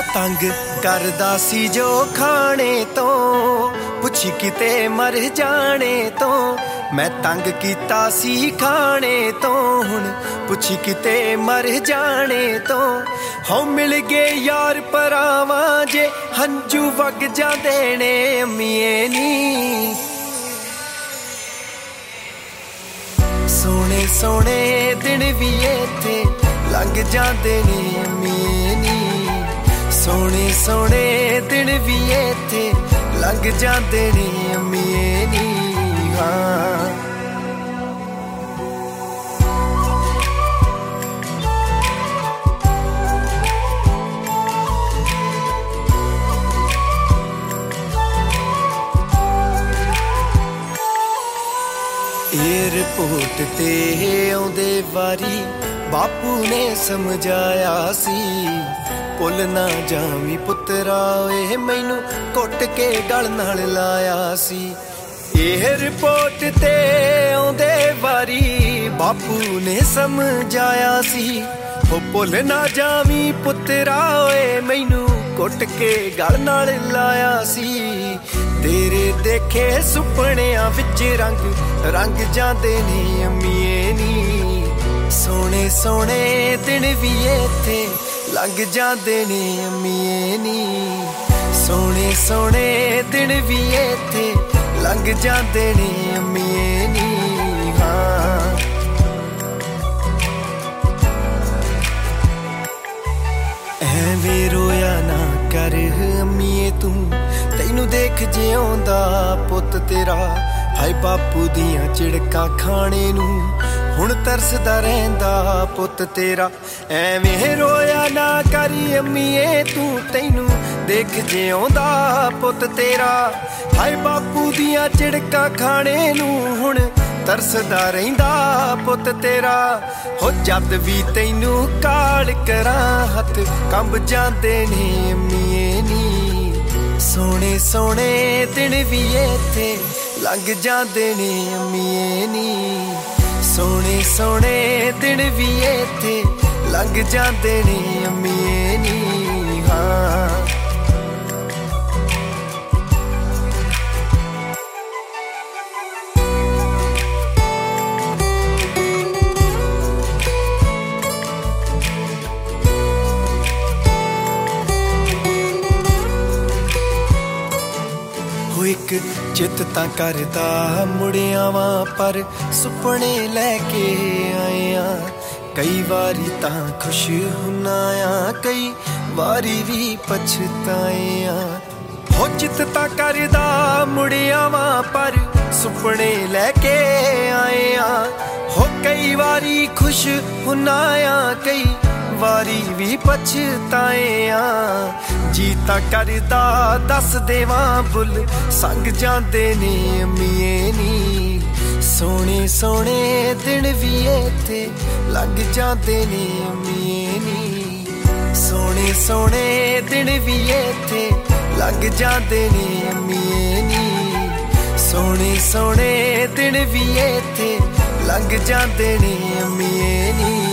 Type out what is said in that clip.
तंग करदा सी जो खाने तो पुछी किते मर जाने तो मैं तंग कीता सी खाने तो हुण पुछी किते मर जाने तो हो मिल गए यार परावां जे हंजू वग जांदे ने अम्मीए नी सोने सोने दिन भी इत्थे लंघ जांदे ने अम्मीए नी सोने सोने दिन भी इत्थे लंघ जांदे ने अम्मीए नी हाँ एयरपोर्ट ते आउंदे वारी बापू ने समझाया सी पुल ना जावी पुत्तरा ओए मैनू कुट के गल नाल लाया सी एयरपोर्ट ते आउंदे वारी बापू ने समझाया सी ओ पुल ना जावी पुत्तरा ओए मैनू कुट के गल नाल लाया सी तेरे देखे सुपनियां विच रंग रंग जांदे ने अम्मीए नी सोने सोने दिन भी इत्थे लंघ जांदे ने अम्मीए नी सोने सोने दिन भी इत्थे लंघ जांदे ने अम्मीए नी हाँ ऐवें रोया ना कर अम्मीए तू तैनू देख जिउंदा पुत तेरा हाय बापू दियां चिड़कां खाने नू हुण तरसदा रहिंदा पुत तेरा ऐवें रोया ना करी अम्मीए तू तैनू देख जिउंदा पुत तेरा हाय बापू दियां चिड़कां खाने नू हुण तरसदा रहिंदा पुत तेरा हो जद भी तैनू काल करां हत्थ कंब जांदे ने अम्मीए नी सोने सोने दिन भी इत्थे लंघ जांदे ने अम्मीए नी सोने सोने दिन भी इत्थे लंघ जांदे ने अम्मीए नी हाँ एक चित तां करदा मुड़िया वां पर सुपने लैके आया कई वारी तां खुश हुन्ना आ कई वारी भी पछताया हो चित तां करदा मुड़िया वां पर सुपने लैके आया हो कई वारी खुश हुन्ना आ कई वारी भी पछताया जीता करदा दस देवां बुल संग जांदे ने अम्मीए नी सोने सोने दिन भी इत्थे लंघ जांदे ने अम्मीए नी सोने सोने दिन भी इत्थे लंघ जांदे ने अम्मीए नी सोने सोने दिन भी इत्थे लंघ जांदे ने अम्मीए नी